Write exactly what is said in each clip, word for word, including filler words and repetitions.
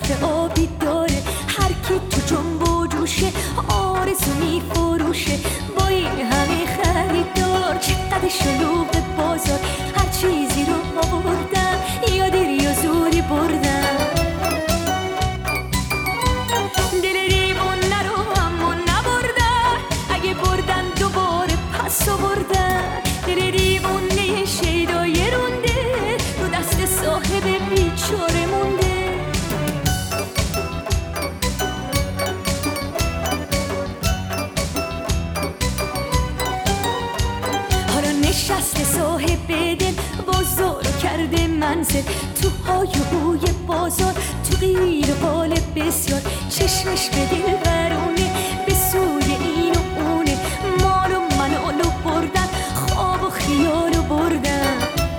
سقف آبی داره، هر کی تو جنب و جوشه آرزو میفروشه. با این همه خریدار چقدر شلوغ بازار، هر چیزی رو آوردن یا دیر یا زوری بردن. دل دیوونه رو اما نبردن، اگه بردن دوباره پس آوردن. دل دیوونه شیدای رونده، رو دست صاحب بیچاره مونده. حالا نشسته صاحب دل بازارو کرده منزل، تو های و بوی بازار، تو غیر حال بسیار. چشمش به دل برونه، به سوی این و اونه، مال و منالو بردن، خواب و خیالو بردن.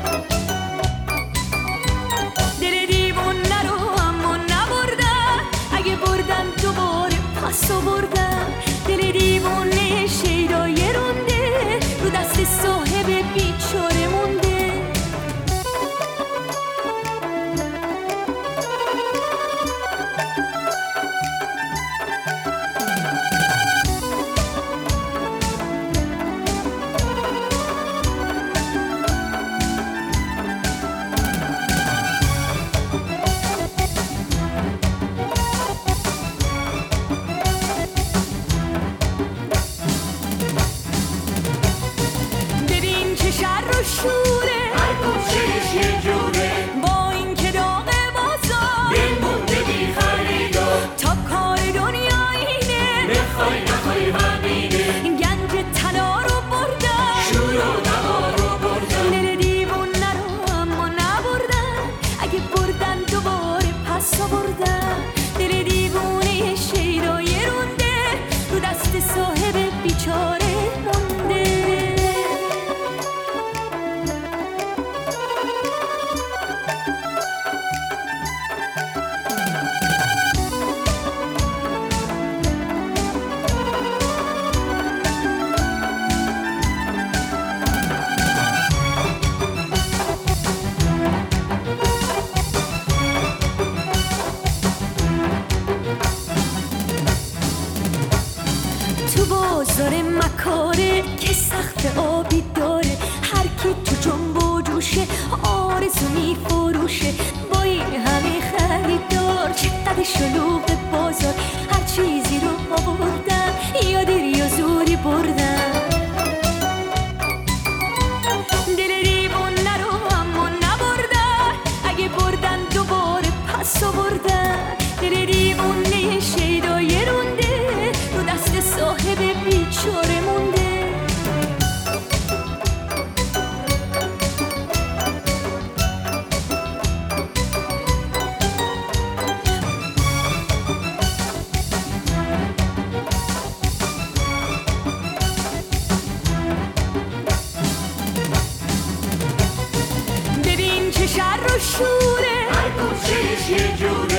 دل دیوونه رو اما نبردن، اگه بردن دوباره پس آوردن. دل دیوونه شیدای رونده، رو دست صاحب بیچاره مونده. شوره هر گوشهش یه جوره، با این که داغ بازار دل مونده بی خریدار. تا کار دنیا اینه، بخوای نخوای همینه، گنج طلا رو بردن، شور و نوا رو بردن. دل دیوونه رو اما نبردن، اگه بردن دوباره پس آوردن. دل دیوونه شیدای رونده، رو دست صاحب بیچاره مونده. تو بازار مکاره که سقف آبی داره، هر کی تو جنب و جوشه آرزو میفروشه. با این همه خریدار چقدر شلوغ بازار، هر چیزی رو آوردن یا دیر یا زوری بردن. دل دیوونه رو اما نبردن، اگه بردن دوباره پس آوردن. دل دیوونه شیدای رونده، رو دست صاحب بیچاره مونده. ببین چه شر و شوره، هر گوشهش یه جوره،